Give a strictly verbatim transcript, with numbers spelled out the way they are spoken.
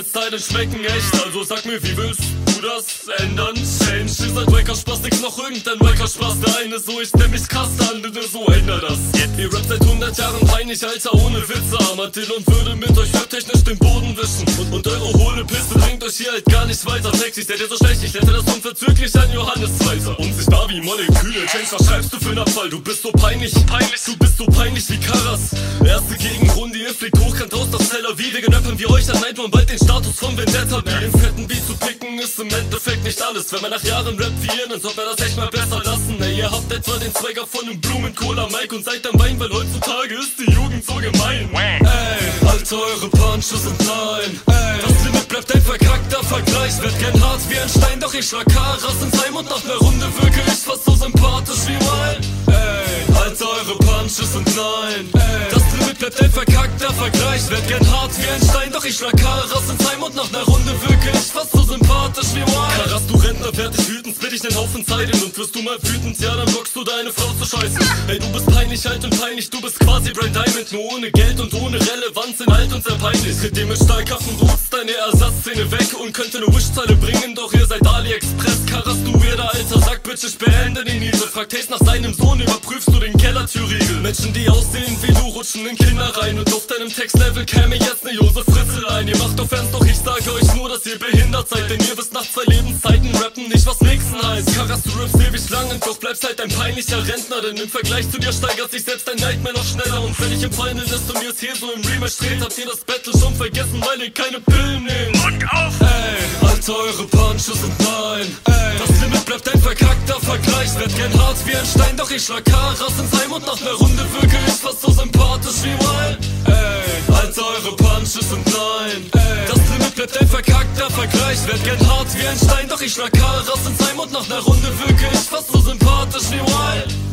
mit Style schmecken echt. Also sag mir, wie willst du das ändern? Change, ihr seid Wacker Spaß, nix noch irgendein Wacker Spaß. Der eine so, ich nenn mich krass, der andere so, änder das. Ihr rappt seit hundert Jahren peinlich, Alter, ohne Witze. Armadillon würde mit euch technisch den Boden wischen. Und, und eure hohle Piste bringt euch hier halt gar nicht weiter. Sexy, seid ihr so schlecht, ich hätte das unverzüglich an Johannes weiter. Unsichtbar wie Moleküle, Change, was schreibst du für 'n Abfall? Du bist so peinlich, peinlich, du bist so peinlich wie Karas. Erste Gegenrunde, ihr fliegt hochkant aus das Tel Aviv. Wir genöppern wie euch, dann meint man bald den Status von Vendetta. Wie im fetten Beat zu picken ist im Endeffekt nicht alles. Wenn man nach Jahren rappt wie ihr, dann sollte man das echt mal besser lassen. Ey, ihr habt etwa den Swagger von nem Blumen-Cola-Mike und seid am Wein, weil heutzutage ist die Jugend so gemein. Ey, Alter, eure Punches sind nein. Ey, das Limit bleibt ein verkackter Vergleich. Werd gern hart wie ein Stein, doch ich schlag Karas ins Heim und nach ner Runde wirke ich fast so sympathisch wie Wein. Ey, Alter, eure Punches sind nein. Ey, das Limit bleibt ein verkackter Vergleich. Werd gern hart wie ein Stein, doch ich schlag Karas ins Heim und nach ner Runde wirke ich fast so sympathisch wie Wein. Karas, du Rentner, werd ich wütend, spit ich nen Haufen Zeit hin. Und wirst du mal wütend, ja, dann lockst du deine Frau zu scheißen. Ey, du bist peinlich, alt und peinlich, du bist quasi Brain Diamond. Nur ohne Geld und ohne Relevanz in alt und sehr peinlich. Tritt dir mit stahlkaffen Roots deine Ersatzszene weg und könnte ne Wish-Zeile bringen, doch ihr seid AliExpress. Karas, du weirder alter Sack, Bitch, ich beende den Niese. Fragt Haze nach seinem Sohn, überprüfst du den Kellertürriegel. Menschen, die aussehen wie du, rutschen in Kinder rein. Und auf deinem Textlevel käme jetzt ne Josef Fritzl ein. Ihr macht Offense, doch ich sage euch nur, dass ihr behindert seid. Denn ihr wisst nach zwei Lebenszeiten rappen nicht, was mixen heißt. Karas, du rappst ewig lang und doch bleibst halt ein peinlicher Rentner. Denn im Vergleich zu dir steigert sich selbst dein Nightmare noch schneller. Und wenn ich im Final ist und ihr es hier so im Rematch dreht, habt ihr das Battle schon vergessen, weil ihr keine Pillen nehmt. Und auf! Ey, Alter, eure Punches sind nein. Ey, das Limit bleibt ein verkackter Vergleich. Werd gern hart wie ein Stein, doch ich schlag Karas ins Heim und nach ner Runde wirke ich fast so sympathisch wie Wein. Ey, Alter, eure Punches sind nein. Ey, das Limit bleibt ein verkackter Vergleich. Werd gern hart wie ein Stein, doch ich schlag Karas ins Heim und nach ner Runde wirke ich fast so sympathisch wie Wein.